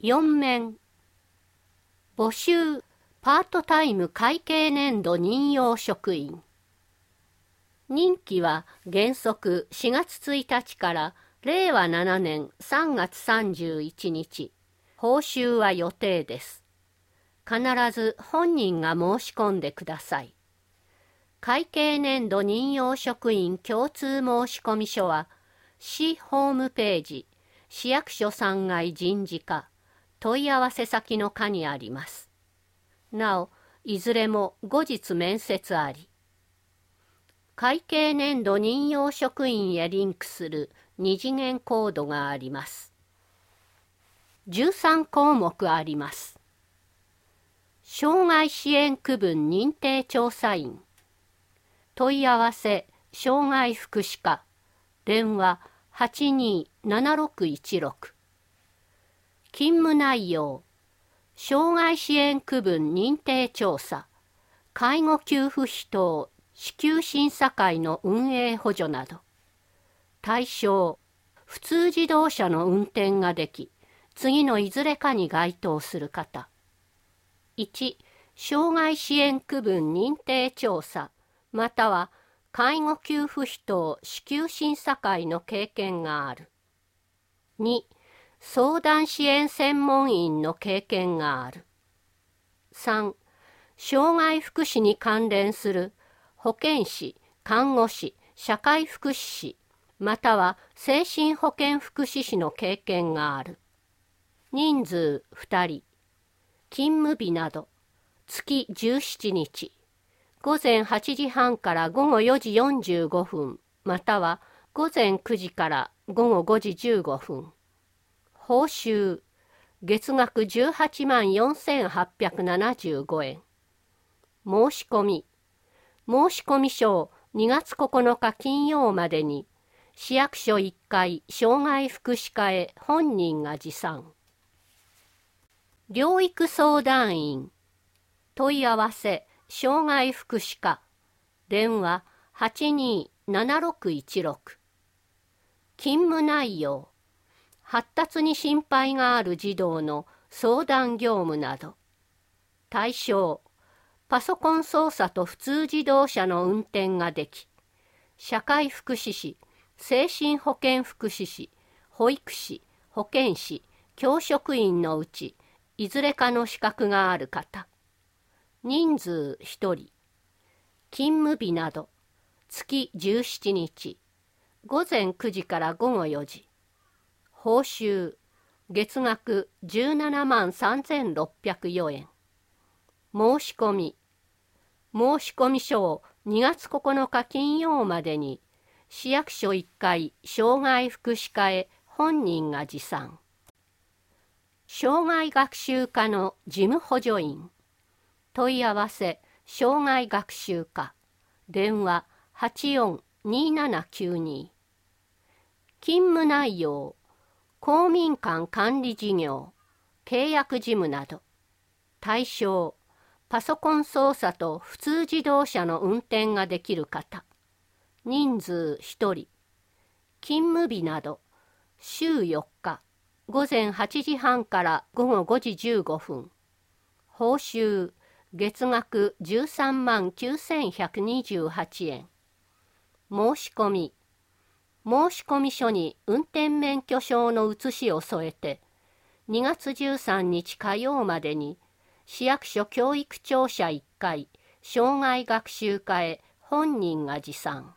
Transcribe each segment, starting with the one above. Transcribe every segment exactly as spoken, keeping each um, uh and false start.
よん面募集パートタイム会計年度任用職員。任期は原則しがつついたちかられいわななねんさんがつさんじゅういちにち。報酬は予定です。必ず本人が申し込んでください。会計年度任用職員共通申込書は市ホームページ、市役所さんがい人事課、問い合わせ先の課にあります。なお、いずれも後日面接あり。会計年度任用職員へリンクする二次元コードがあります。じゅうさんこうもくあります。障害支援区分認定調査員。問い合わせ障害福祉課、電話はちにーななろくいちろく。勤務内容障害支援区分認定調査、介護給付費等支給審査会の運営補助など。対象普通自動車の運転ができ、次のいずれかに該当する方。いち障害支援区分認定調査または介護給付費等支給審査会の経験がある。に相談支援専門員の経験がある。さん障害福祉に関連する保健師、看護師、社会福祉士または精神保健福祉士の経験がある。人数ふたり。勤務日など月じゅうしちにち、ごぜんはちじはんからごごよじよんじゅうごふんまたはごぜんくじからごごごじじゅうごふん。報酬月額じゅうはちまんよんせんはっぴゃくななじゅうごえん。申し込み申込書をにがつここのか金曜までに市役所いっかい障害福祉課へ本人が持参。療育相談員。問い合わせ障害福祉課、電話はちにーななろくいちろく。勤務内容発達に心配がある児童の相談業務など。対象パソコン操作と普通自動車の運転ができ、社会福祉士、精神保健福祉士、保育士、保健師、教職員のうちいずれかの資格がある方。人数ひとり。勤務日など月じゅうしちにち、ごぜんくじからごごよじ。報酬月額じゅうななまんさんぜんろっぴゃくよえん。申し込み申込書をにがつここのか金曜までに市役所いっかい障害福祉課へ本人が持参。障害学習課の事務補助員。問い合わせ障害学習課、電話はちよんにーななきゅうに。勤務内容公民館管理事業、契約事務など。対象パソコン操作と普通自動車の運転ができる方。人数ひとり。勤務日などしゅうよっか、ごぜんはちじはんからごごごじじゅうごふん。報酬月額じゅうさんまんきゅうせんひゃくにじゅうはちえん。申し込み申込書に運転免許証の写しを添えてにがつじゅうさんにち火曜までに市役所教育庁舎いっかい障害学習課へ本人が持参。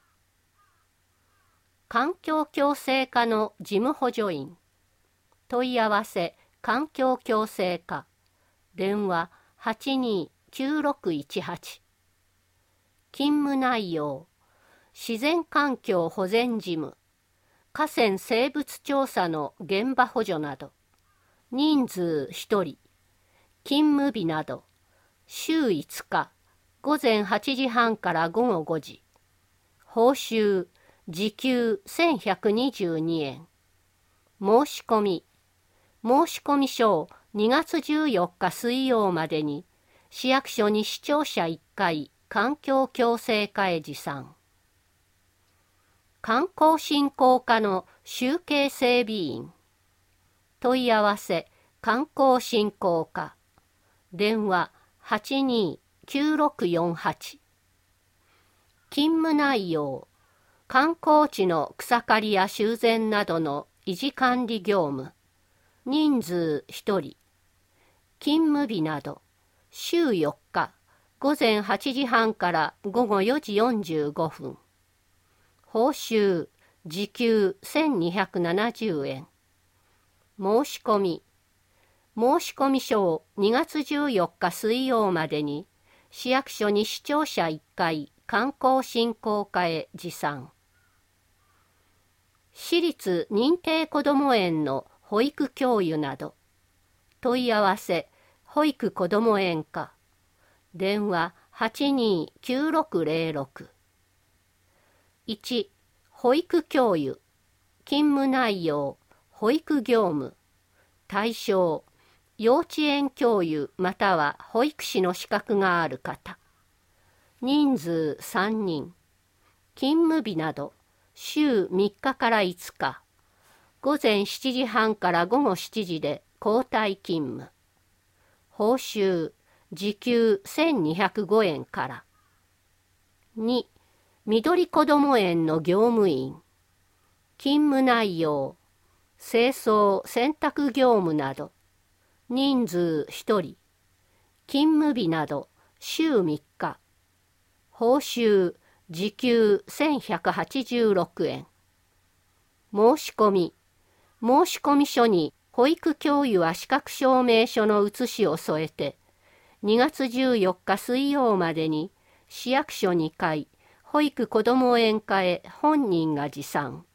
環境共生課の事務補助員。問い合わせ環境共生課、電話はちにーきゅうろくいちはち。勤務内容自然環境保全事務、河川生物調査の現場補助など。人数ひとり。勤務日などしゅういつか、ごぜんはちじはんからごごごじ。報酬時給せんひゃくにじゅうにえん。申し込み申込書をにがつじゅうよっか水曜までに市役所西庁舎いっかい環境共生課へ持参。観光振興課の集計整備員。問い合わせ観光振興課電話 はちにーきゅうろくよんはち。勤務内容、観光地の草刈りや修繕などの維持管理業務、人数ひとり、勤務日など、週よっか、午前はちじはんから午後よじよんじゅうごふん。報酬、時給せんにひゃくななじゅうえん。申し込み、申込書をにがつじゅうよっか水曜までに、市役所に視聴者いっかい観光振興課へ持参。私立認定こども園の保育教諭など、問い合わせ、保育こども園課、電話 はちにーきゅうろくぜろろく。いち、保育教諭、勤務内容、保育業務、対象、幼稚園教諭または保育士の資格がある方、人数さんにん、勤務日など、週みっかからいつか、午前しちじはんから午後しちじで交代勤務。報酬、時給せんにひゃくごえんから。に、緑こども園の業務員。勤務内容、清掃・洗濯業務など。人数ひとり。勤務日など、週みっか。報酬、時給せんひゃくはちじゅうろくえん。申し込み。申込書に保育教諭は資格証明書の写しを添えて、にがつじゅうよっか水曜までに市役所にかい、保育こども園課へ本人が持参。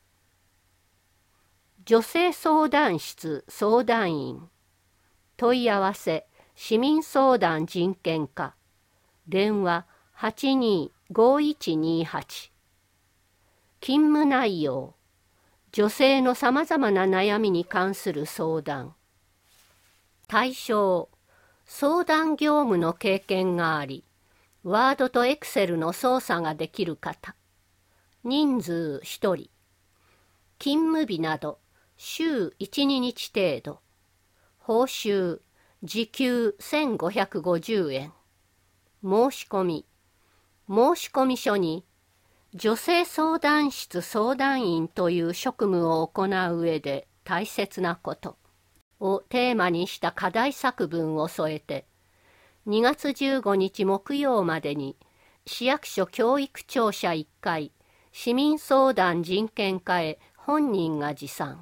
女性相談室相談員。問い合わせ、市民相談人権課。電話 はちにーごいちにはち。勤務内容、女性のさまざまな悩みに関する相談。対象、相談業務の経験があり、ワードとエクセルの操作ができる方。人数ひとり。勤務日など、週いち、ににち程度。報酬、時給せんごひゃくごじゅうえん。申し込み。申込書に、女性相談室相談員という職務を行う上で大切なことをテーマにした課題作文を添えて、にがつじゅうごにち木曜までに市役所教育庁舎いっかい市民相談人権課へ本人が持参。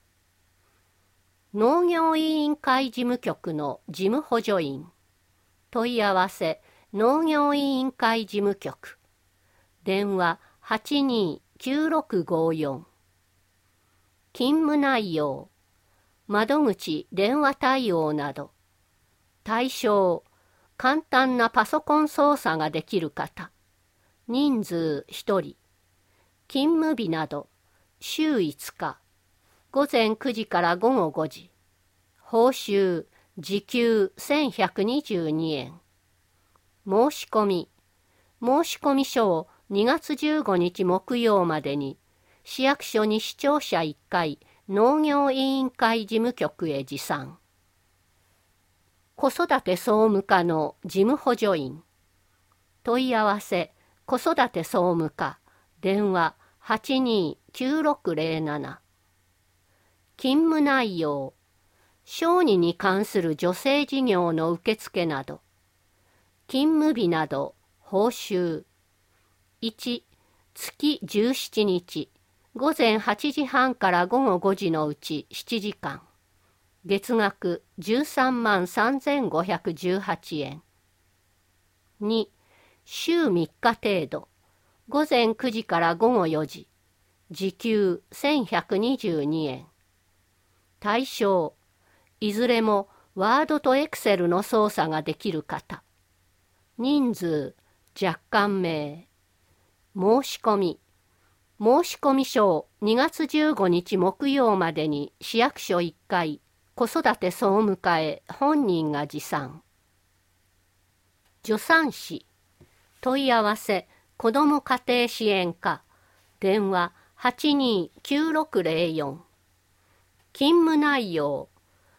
農業委員会事務局の事務補助員。問い合わせ、農業委員会事務局。電話 はちにーきゅうろくごよん。勤務内容、窓口電話対応など。対象、簡単なパソコン操作ができる方。人数ひとり。勤務日など、週いつか。午前くじから午後ごじ。報酬、時給せんひゃくにじゅうにえん。申し込み。申込書をにがつじゅうごにち木曜までに市役所に視聴者いっかい農業委員会事務局へ持参。子育て総務課の事務補助員。問い合わせ、子育て総務課。電話 はちにーきゅうろくぜろなな。勤務内容、小児に関する助成事業の受付など。勤務日など、報酬。いち、月じゅうしちにち、午前はちじはんから午後ごじのうちしちじかん。月額じゅうさんまんさんぜんごひゃくじゅうはちえん。に、週みっか程度。午前くじから午後よじ。時給せんひゃくにじゅうにえん。対象、いずれもワードとエクセルの操作ができる方。人数、若干名。申し込み。申込書をにがつじゅうごにち木曜までに市役所いっかい子育て総務課へ本人が持参。助産師。問い合わせ、子ども家庭支援課。電話 はちにーきゅうろくぜろよん。勤務内容、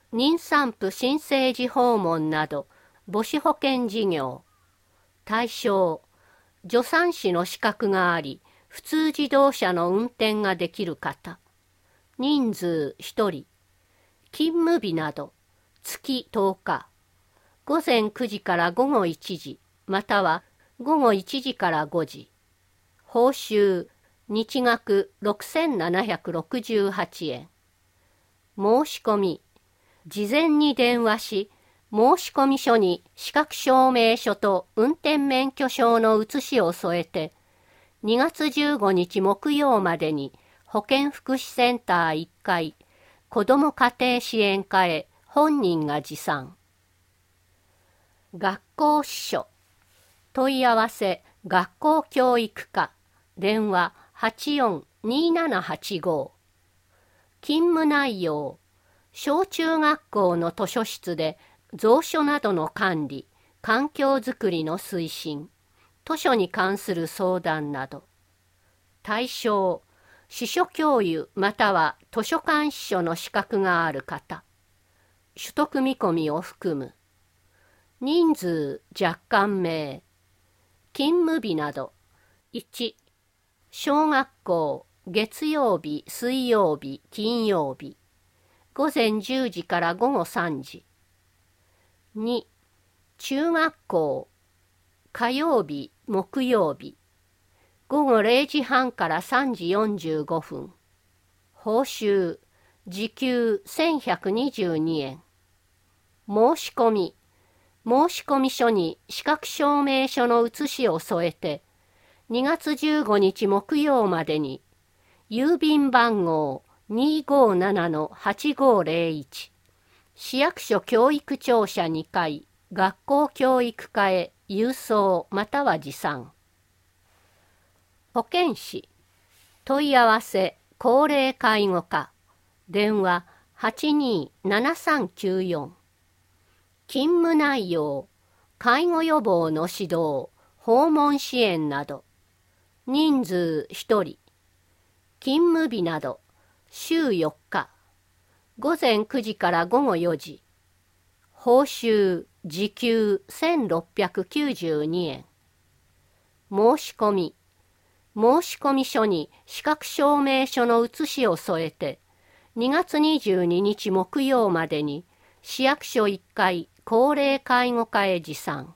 妊産婦新生児訪問など母子保健事業。対象、助産師の資格があり、普通自動車の運転ができる方。人数ひとり。勤務日など、月とおか。午前くじから午後いちじ、または午後いちじからごじ。報酬、日額ろくせんななひゃくろくじゅうはちえん。申し込み、事前に電話し、申込書に資格証明書と運転免許証の写しを添えて、にがつじゅうごにち木曜までに保健福祉センターいっかい、子ども家庭支援課へ本人が持参。学校司書。問い合わせ学校教育課。電話はちよんにーななはちご。勤務内容。小中学校の図書室で蔵書などの管理、環境づくりの推進、図書に関する相談など。対象、司書教諭または図書館司書の資格がある方。取得見込みを含む。人数若干名。勤務日など。いち、小学校、月曜日、水曜日、金曜日。午前じゅうじから午後さんじ。に、中学校、火曜日、木曜日。午後れいじはんからさんじよんじゅうごふん。報酬、時給せんひゃくにじゅうにえん。申し込み、申込書に資格証明書の写しを添えて、にがつじゅうごにち木曜までに、郵便番号 にーごーななのはちごーぜろいち、市役所教育庁舎にかい、学校教育課へ郵送または持参。保健師。問い合わせ高齢介護課。電話はちにーななさんきゅうよん。勤務内容、介護予防の指導、訪問支援など。人数ひとり。勤務日など、週よっか。午前くじから午後よじ。報酬、時給せんろっぴゃくきゅうじゅうにえん。申し込み、申込書に資格証明書の写しを添えて、にがつにじゅうににち木曜までに市役所いっかい高齢介護課へ持参。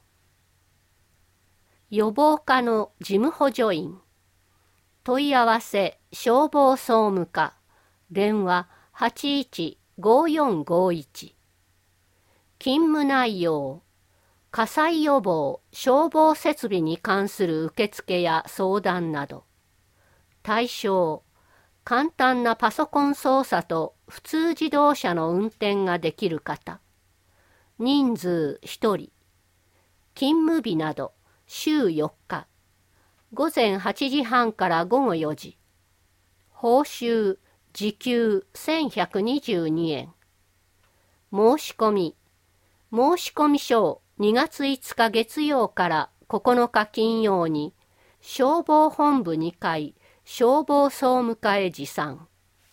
予防課の事務補助員。問い合わせ消防総務課。電話はちいちごーよんごーいち。勤務内容、火災予防、消防設備に関する受付や相談など。対象、簡単なパソコン操作と普通自動車の運転ができる方。人数ひとり。勤務日など、週よっか。午前はちじはんから午後よじ。報酬、時給せんひゃくにじゅうにえん。申し込み、申込書をにがついつか月曜からここのか金曜に消防本部にかい消防総務課へ持参。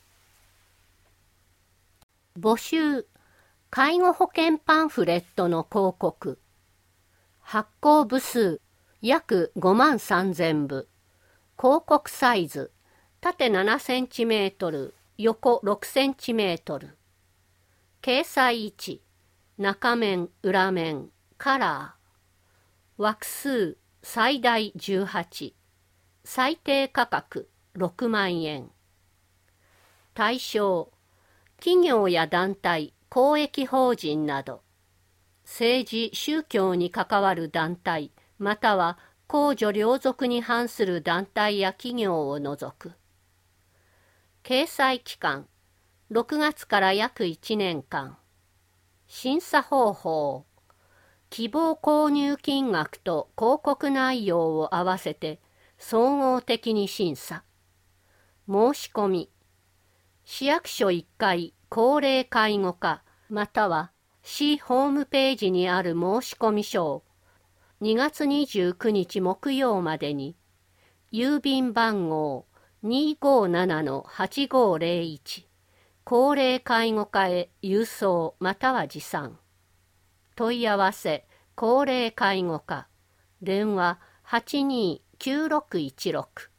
募集、介護保険パンフレットの広告。発行部数約ごまんさんぜんぶ。広告サイズ縦ななセンチメートル、横ろくセンチメートル。掲載位置、中面、裏面、カラー。枠数最大じゅうはち。最低価格ろくまんえん。対象、企業や団体、公益法人など。政治・宗教に関わる団体、または公序良俗に反する団体や企業を除く。掲載期間、ろくがつから約いちねんかん。審査方法、希望購入金額と広告内容を合わせて総合的に審査。申し込み、市役所いっかい高齢介護課または市ホームページにある申込書をにがつにじゅうくにち木曜までに郵便番号 にーごーななのはちごーぜろいち高齢介護課へ郵送または持参。問い合わせ高齢介護課、電話 はちにーきゅうろくいちろく。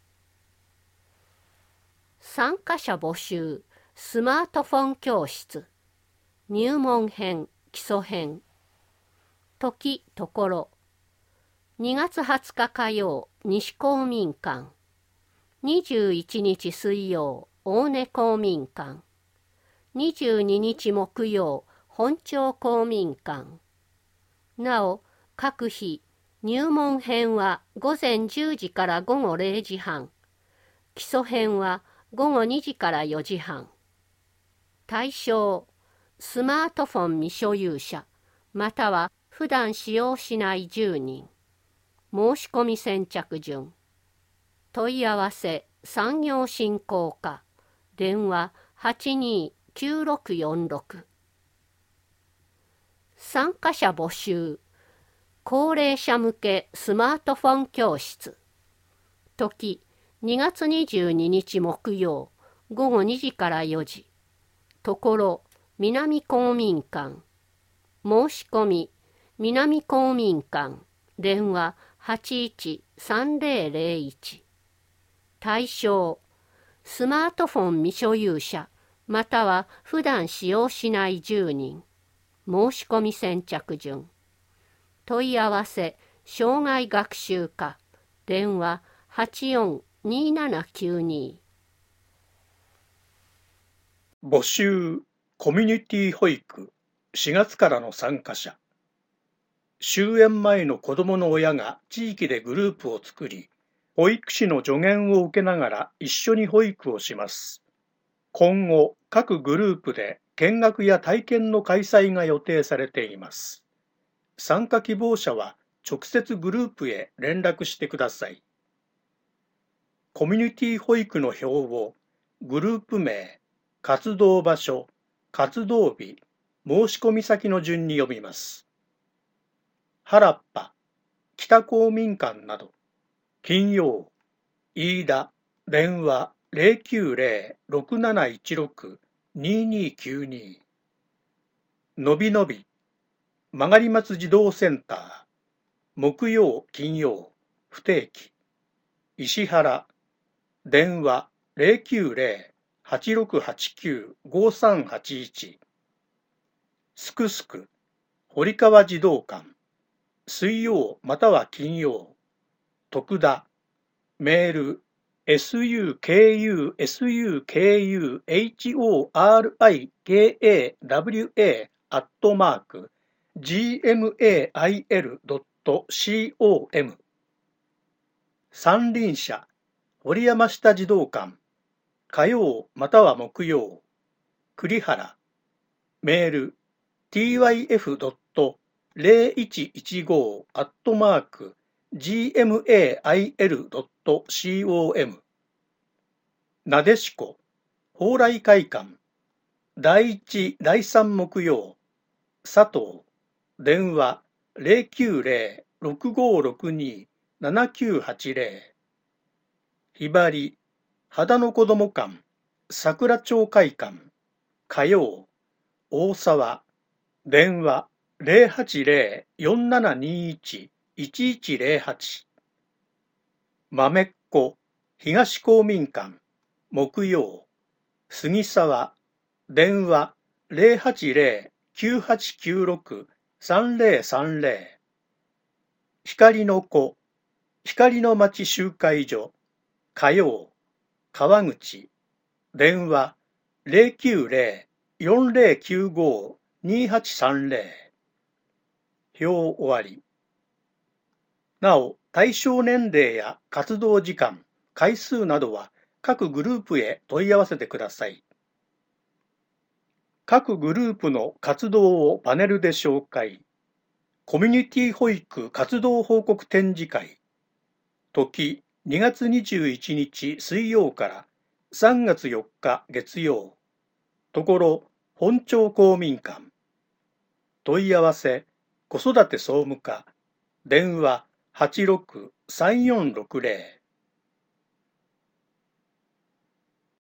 参加者募集スマートフォン教室。入門編基礎編。時ところ。にがつはつか火曜西公民館。にじゅういちにち水曜大根公民館。にじゅうににち木曜本町公民館。なお各日入門編はごぜんじゅうじからごごれいじはん。基礎編はごごにじからよじはん。対象スマートフォン未所有者または普段使用しないじゅうにん。申し込み先着順。問い合わせ産業振興課、電話 はちにーきゅうろくよんろく。参加者募集高齢者向けスマートフォン教室。時にがつにじゅうににち木曜ごごにじからよじ。ところ南公民館。申し込み南公民館、電話 はちいちさんぜろぜろいち。対象スマートフォン未所有者または普段使用しないじゅうにん。申し込み先着順。問い合わせ障害学習課、電話 はちよんにーななきゅうに。 募集コミュニティ保育しがつからの参加者。終園前の子どもの親が地域でグループを作り、保育士の助言を受けながら一緒に保育をします。今後、各グループで見学や体験の開催が予定されています。参加希望者は直接グループへ連絡してください。コミュニティ保育の表をグループ名、活動場所、活動日、申し込み先の順に読みます。原っぱ、北公民館など、金曜、飯田、電話 ゼロきゅうゼロ ろくなないちろく にーにーきゅうに。のびのび、曲がり松児童センター、木曜、金曜、不定期。石原、電話 ゼロきゅうゼロ はちろくはちきゅう ごさんはちいち。すくすく、堀川児童館、水曜または金曜。徳田、メール エスユーケーユーエスユーケーユーエイチオーアールアイケーエーダブリューエー アットマーク ジーエムエーアイエルドットコム。三輪車堀山下児童館、火曜または木曜。栗原、メール ティーワイエフドットゼロいちいちご アットマーク ジーエムエーアイエルドットコム。なでしこ、蓬莱会館、だいいち、だいさん木曜。佐藤、電話 ゼロきゅうゼロ ろくごろくに ななきゅうはちゼロ。ひばり、秦野子ども館、桜町会館、火曜。大沢、電話 ゼロはちゼロ よんななにいち いちいちゼロはち。まめっこ、東公民館、木曜。杉沢、電話 ゼロはちゼロ きゅうはちきゅうろく さんゼロさんゼロ。光の子、光の町集会所、火曜。川口、電話 ゼロきゅうゼロ よんゼロきゅうご にはちさんゼロ。表終わり。なお、対象年齢や活動時間、回数などは各グループへ問い合わせてください。各グループの活動をパネルで紹介。コミュニティ保育活動報告展示会。時にがつにじゅういちにち水曜からさんがつよっか月曜。ところ本町公民館。問い合わせ子育て総務課。電話 はちろくさんよんろくゼロ。